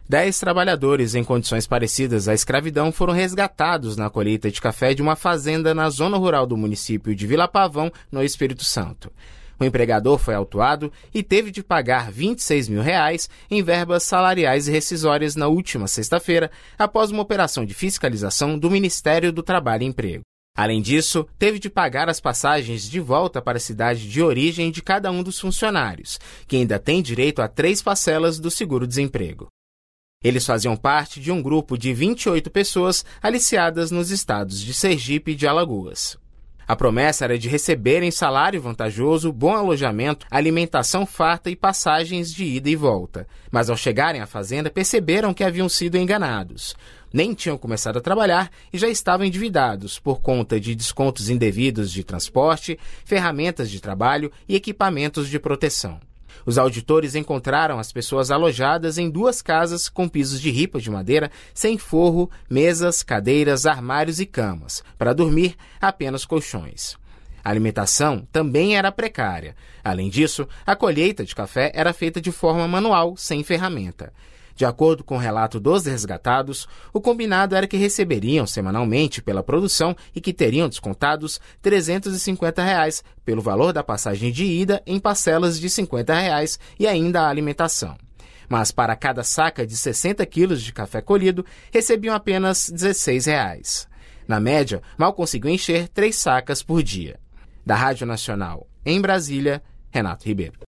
10 trabalhadores em condições parecidas à escravidão foram resgatados na colheita de café de uma fazenda na zona rural do município de Vila Pavão, no Espírito Santo. O empregador foi autuado e teve de pagar R$ 26 mil em verbas salariais e rescisórias na última sexta-feira, após uma operação de fiscalização do Ministério do Trabalho e Emprego. Além disso, teve de pagar as passagens de volta para a cidade de origem de cada um dos funcionários, que ainda tem direito a 3 parcelas do seguro-desemprego. Eles faziam parte de um grupo de 28 pessoas aliciadas nos estados de Sergipe e de Alagoas. A promessa era de receberem salário vantajoso, bom alojamento, alimentação farta e passagens de ida e volta. Mas ao chegarem à fazenda, perceberam que haviam sido enganados. Nem tinham começado a trabalhar e já estavam endividados por conta de descontos indevidos de transporte, ferramentas de trabalho e equipamentos de proteção. Os auditores encontraram as pessoas alojadas em 2 casas com pisos de ripa de madeira, sem forro, mesas, cadeiras, armários e camas. Para dormir, apenas colchões. A alimentação também era precária. Além disso, a colheita de café era feita de forma manual, sem ferramenta. De acordo com o relato dos resgatados, o combinado era que receberiam semanalmente pela produção e que teriam descontados R$ 350 pelo valor da passagem de ida em parcelas de R$ 50 e ainda a alimentação. Mas para cada saca de 60 quilos de café colhido, recebiam apenas R$ 16. Na média, mal conseguiam encher 3 sacas por dia. Da Rádio Nacional, em Brasília, Renato Ribeiro.